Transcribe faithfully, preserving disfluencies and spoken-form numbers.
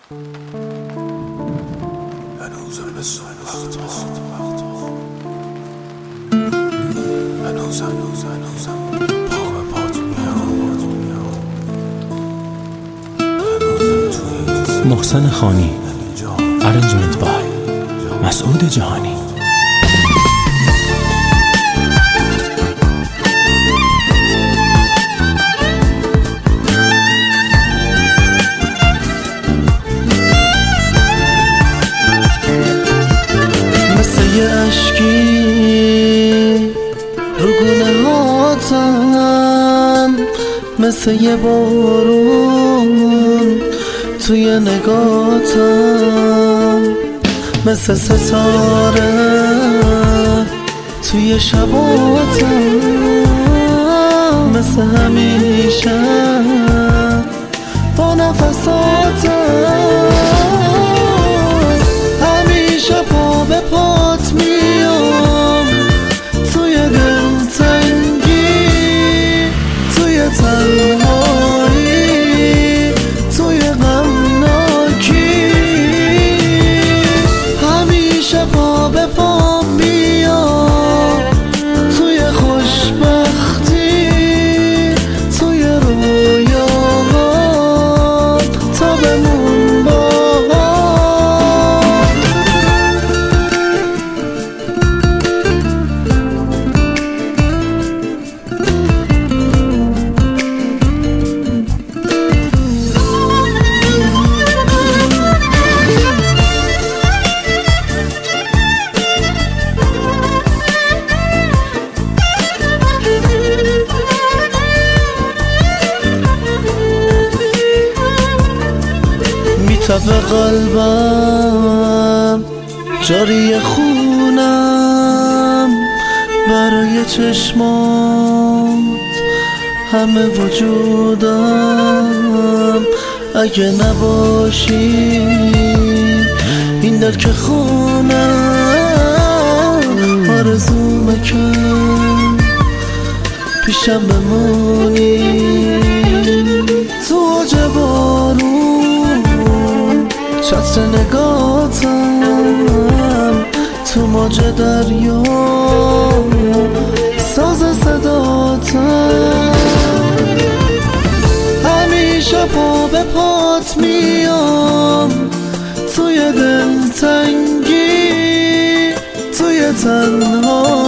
هنوزم مثل وقتا هنوزم هنوزم پا به پات میام محسن خانی ارنجمنت بای مسعود جهانی. مثل یه عشقی رو گونه هاتم، مثل یه بارون توی نگاتم، مثل ستاره توی شباتم، مثل همیشه با نفساتم، همیشه پا به پات میام توی دلتنگی، توی تنهایی، توی غمناکی، همیشه پا به پا میام توی خوشبختی، توی رویاهات تا بمون با تب قلبم جاری خونم، برای چشمات همه وجودم، اگه نباشی این دل که خونم، آرزومه که پیشم بمونی تو اوج بارون، چتر نگاتم تو موج دریا، ساز صداتم، همیشه پا به پات میام توی دلتنگی، توی تنها